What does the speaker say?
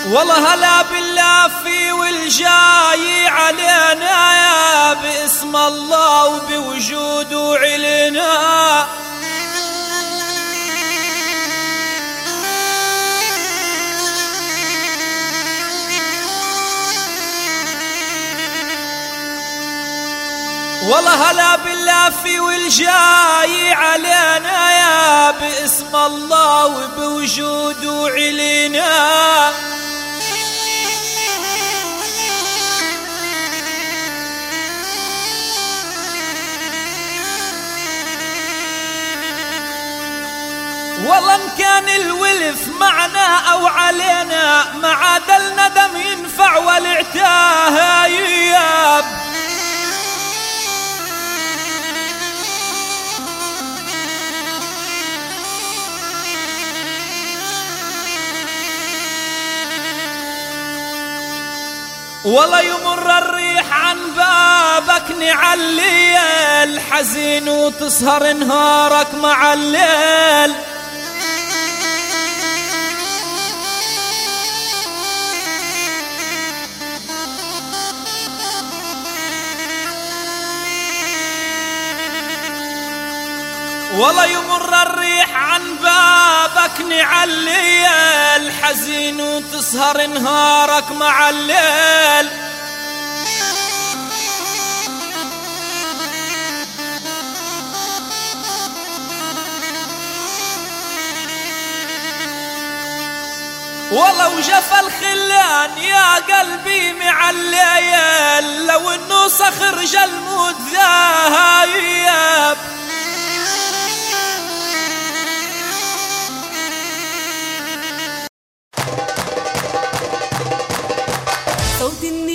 والله هلا باللافي والجاي علينا يا باسم الله وبوجوده علينا. والله هلا باللافي والجاي علينا يا باسم الله وبوجوده علينا. والله ان كان الولف معنا او علينا ما عاد الندم ينفع والعتاب. والله يمر الريح عن بابك نعلي الحزين وتسهر نهارك مع الليل. والله يمر الريح عن بابك نعلي الحزين وتسهر نهارك مع الليل. والله وجف الخلان يا قلبي مع الليل لو انه صخر جلمود ذايب. صوت النيل